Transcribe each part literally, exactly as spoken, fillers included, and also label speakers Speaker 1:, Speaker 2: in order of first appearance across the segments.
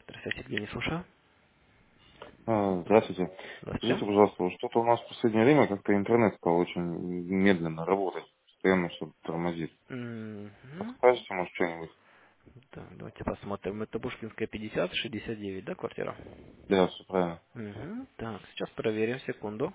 Speaker 1: Здравствуйте, Евгений, слушаю.
Speaker 2: А, Здравствуйте.
Speaker 1: Здравствуйте.
Speaker 2: Скажите, пожалуйста, вот что-то у нас в последнее время как-то интернет стал очень медленно работать, постоянно что-то тормозит.
Speaker 1: Мгм.
Speaker 2: Подскажете, может, что-нибудь?
Speaker 1: Так, давайте посмотрим. Это Пушкинская пятьдесят, шестьдесят девять, да, квартира?
Speaker 2: Да, все правильно.
Speaker 1: Угу. Так, сейчас проверим, секунду.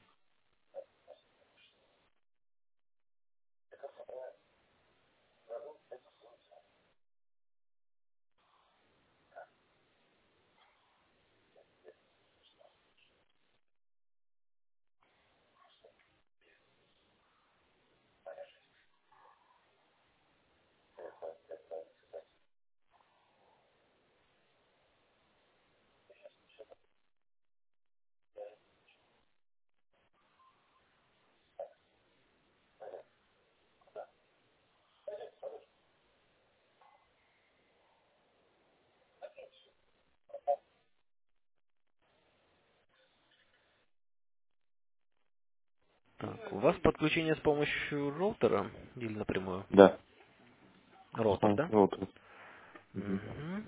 Speaker 1: Так, у вас подключение с помощью роутера или напрямую?
Speaker 2: Да, с
Speaker 1: Роутер,
Speaker 2: помощью
Speaker 1: да?
Speaker 2: роутера. Мгм.
Speaker 1: Угу.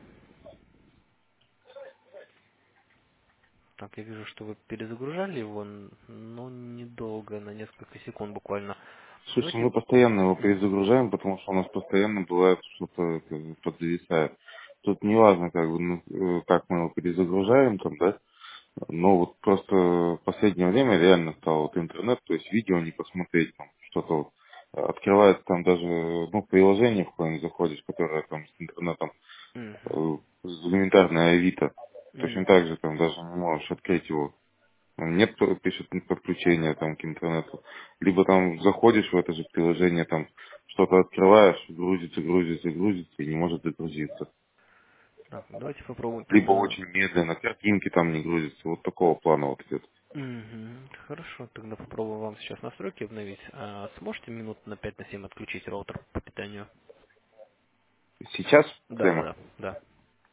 Speaker 1: Так, я вижу, что вы перезагружали его, н- но недолго, на несколько секунд буквально.
Speaker 2: Слушайте,
Speaker 1: Давайте...
Speaker 2: мы постоянно его
Speaker 1: Мгм.
Speaker 2: перезагружаем, потому что у нас постоянно бывает что-то как бы подзависает. Тут не важно, как бы, ну, э, как мы его перезагружаем, там, да, но вот просто в последнее время реально стал вот интернет, то есть видео не посмотреть, там, что-то вот э, открывается там даже, ну, приложение в какое-нибудь заходишь, которое там с интернетом,
Speaker 1: Мгм.
Speaker 2: э, элементарное Авито. Точно
Speaker 1: Мгм.
Speaker 2: так же там даже не можешь открыть его. Нет, п- пишет подключения там к интернету. Либо там заходишь в это же приложение, там что-то открываешь, грузится, грузится, грузится и не может загрузиться.
Speaker 1: Так, давайте попробуем
Speaker 2: Либо
Speaker 1: тогда.
Speaker 2: очень медленно, картинки там не грузятся. Вот такого плана вот идет.
Speaker 1: Мгм. Хорошо, тогда попробую вам сейчас настройки обновить. А сможете минут на пять на семь отключить роутер по питанию?
Speaker 2: Сейчас
Speaker 1: Да,
Speaker 2: прямо.
Speaker 1: да, да.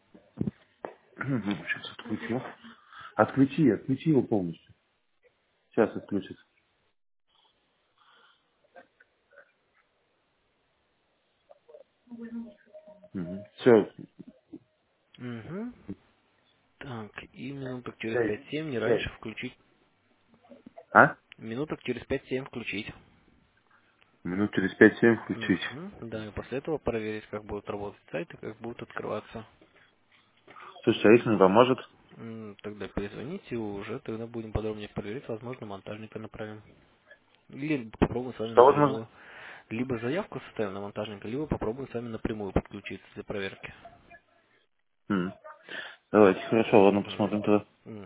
Speaker 2: Сейчас отключу. Отключи, отключи его полностью. Сейчас отключится. Все,
Speaker 1: Угу. Так, и минуток через
Speaker 2: сейчас,
Speaker 1: пять-семь, не
Speaker 2: сейчас.
Speaker 1: раньше включить.
Speaker 2: А?
Speaker 1: Минуток через пять-семь включить.
Speaker 2: Минут через пять-семь включить.
Speaker 1: Угу. Да, и после этого проверить, как будут работать сайты, как будут открываться.
Speaker 2: Слушай, а если не поможет?
Speaker 1: М, Тогда перезвоните, и уже тогда будем подробнее проверять, возможно, монтажника направим. Или попробуем с вами
Speaker 2: Что возможно?
Speaker 1: напрямую. Либо заявку составим на монтажника, либо попробуем с вами напрямую подключиться для проверки.
Speaker 2: М. Давайте, хорошо, ладно, посмотрим тогда.